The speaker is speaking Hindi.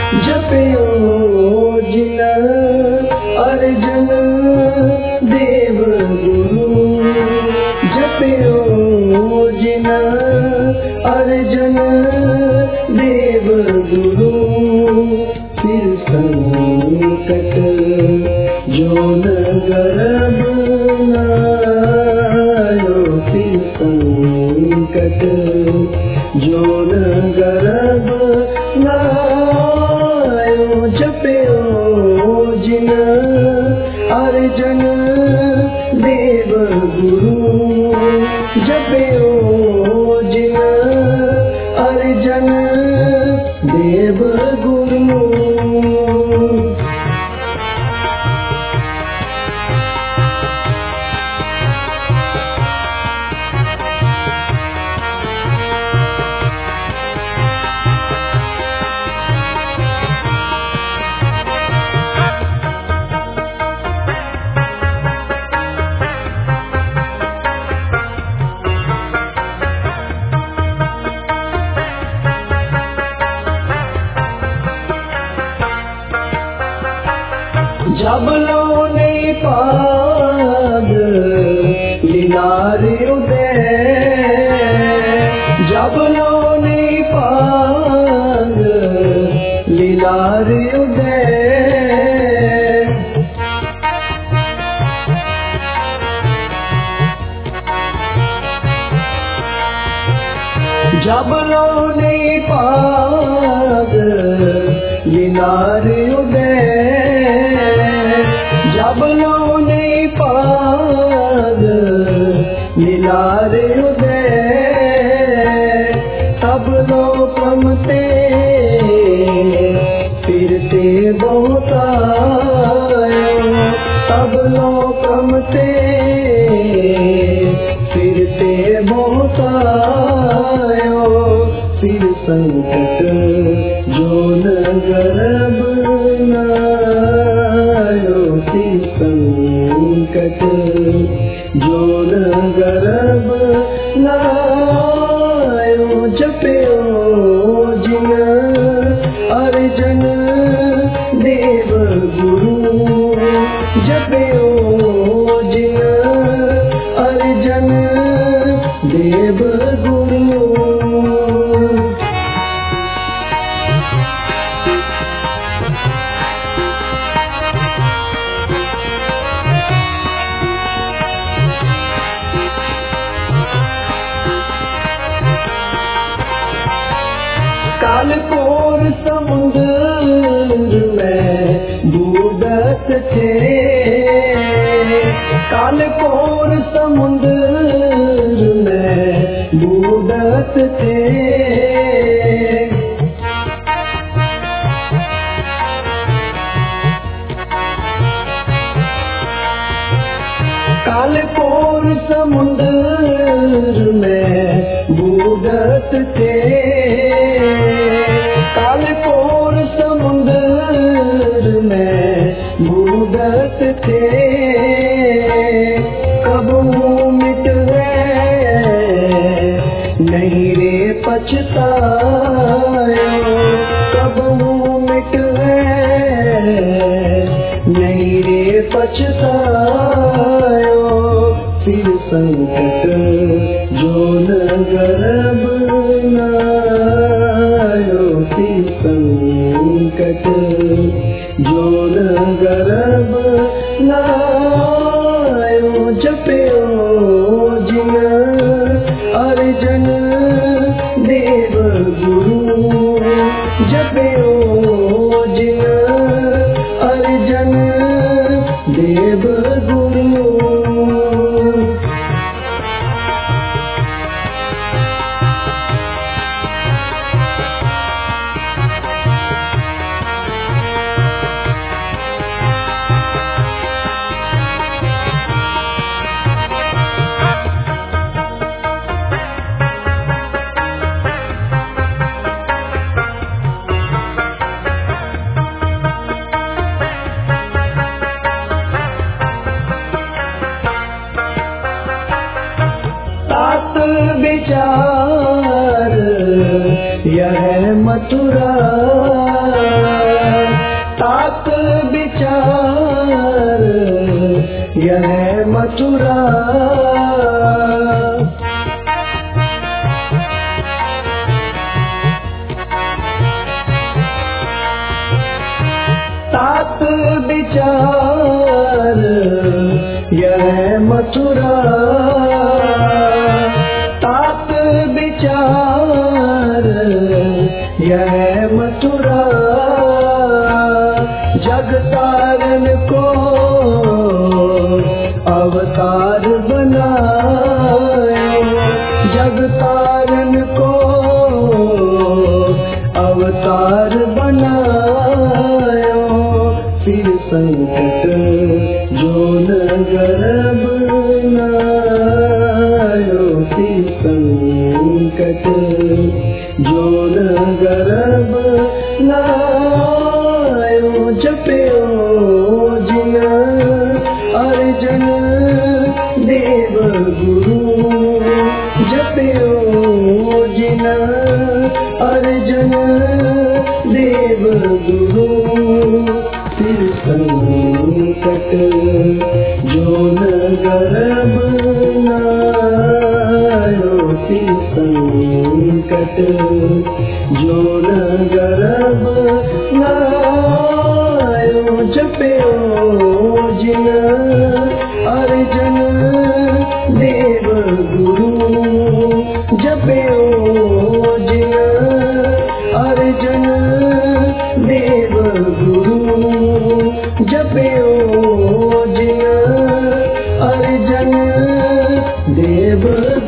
जपयो जिन अर्जन देव गुरु, जपयो जिन अर्जन देव गुरु। फिर संकट जो न गर्भ लायो, फिर संकट जो न गर्भ लायो। जपयो जिन अर्जन देव गुरु, जपयो जिन अर्जन देव गुरु। जबलो ने पाग लीलार उदय, जबलो ने पाग लीलार उदय। जबलो ने पाग लीलार उदय, जबलो ने पाग लीलार उदय। तब लो प्रमते फिरते बहुत आयो, तब लो प्रमते फिरते बहुत आयो। फिर संकट जो न गर्भ लायो, फिर संकट जो न गर्भ लायो। जपयो जिन अर्जन देव गुरु, जपयो जिन अर्जन देव गुरु। काल कोर समुद्र में डूबत थे, काल कोर समुद्र में डूबत थे। काल कोर समुद्र में डूबत थे, काल कोर समुद्र में डूबत थे। कब मिट गए नहीं रे पछतायो, कब मिट गए नहीं रे पछतायो। फिर संकट जो न गर्भ लायो, फिर संकट जो न गर्भ लायो। जपयो जिन अर्जन देव गुरु, जपयो जिन अर्जन देव गुरु। विचार यह मथुरा, मथुरा तात विचार यह मथुरा तात विचार यह मथुरा जग तारन को अवतार बनायो जग तारन को अवतार बनायो फिर संकट जो न गर्भ नायो फिर संकट जो न गर्भ नायो जपयो जिन अर्जन देव गुरु जपयो जिन अर्जन देव गुरु फिर संकट जो न गर्भ नायो फिर संकट जो न गर्भ नायो जपयो जिन अर्जन देव गुरु जपयो जिन अर्जन देव गुरु जपयो जिन अर्जन देव